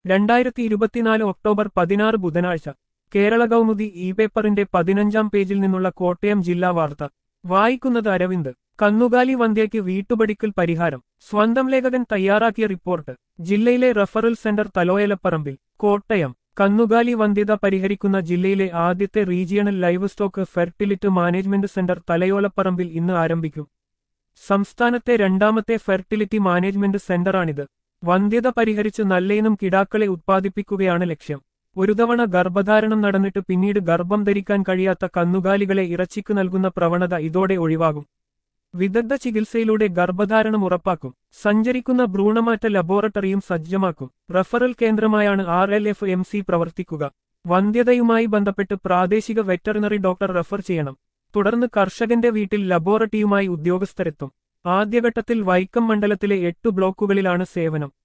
2024 October 16 ബുധനാഴ്ച Kerala Kaumudi E പേപ്പറിന്റെ 15-ാം പേജിൽ നിന്നുള്ള കോട്ടയം ജില്ലാ വാർത്ത വായിക്കുന്നത് അരവിന്ദ്. കന്നുകാലി വന്ധ്യയ്ക്ക് വീട്ടുപടിക്കൽ പരിഹാരം. സ്വന്തം ലേഖകൻ തയ്യാറാക്കിയ റിപ്പോർട്ട്. ജില്ലയിലെ റഫറൽ സെന്റർ തലോയലപ്പറമ്പിൽ. കോട്ടയം. കന്നുകാലി വന്ധ്യത പരിഹരിക്കുന്ന ജില്ലയിലെ ആദ്യത്തെ regional livestock fertility management centre തലയോലപ്പറമ്പിൽ ഇന്ന് ആരംഭിക്കും. സംസ്ഥാനത്തെ രണ്ടാമത്തെ ഫെർട്ടിലിറ്റി മാനേജ്മെന്റ് സെന്ററാണിത്. വന്ധ്യത പരിഹരിച്ച് നല്ലയിനം കിടാക്കളെ ഉത്പാദിപ്പിക്കുകയാണ് ലക്ഷ്യം. ഒരു തവണ ഗർഭധാരണം നടന്നിട്ട് പിന്നീട് ഗർഭം ധരിക്കാൻ കഴിയാത്ത കന്നുകാലികളെ ഇറച്ചിക്ക് നൽകുന്ന പ്രവണത ഇതോടെ ഒഴിവാകും. വിദഗ്ധ ചികിത്സയിലൂടെ ഗർഭധാരണം ഉറപ്പാക്കും. സഞ്ചരിക്കുന്ന ഭ്രൂണമാറ്റ ലബോറട്ടറിയും സജ്ജമാക്കും. റഫറൽ കേന്ദ്രമായാണ് RLFMC പ്രവർത്തിക്കുക. വന്ധ്യതയുമായി ബന്ധപ്പെട്ട് പ്രാദേശിക വെറ്ററിനറി ഡോക്ടർ റഫർ ചെയ്യണം. തുടർന്ന് കർഷകന്റെ വീട്ടിൽ ലബോറട്ടറിയുമായി ഉദ്യോഗസ്ഥരെത്തും. ആദ്യഘട്ടത്തിൽ വൈക്കം മണ്ഡലത്തിലെ 8 ബ്ലോക്കുകളിലാണ് സേവനം.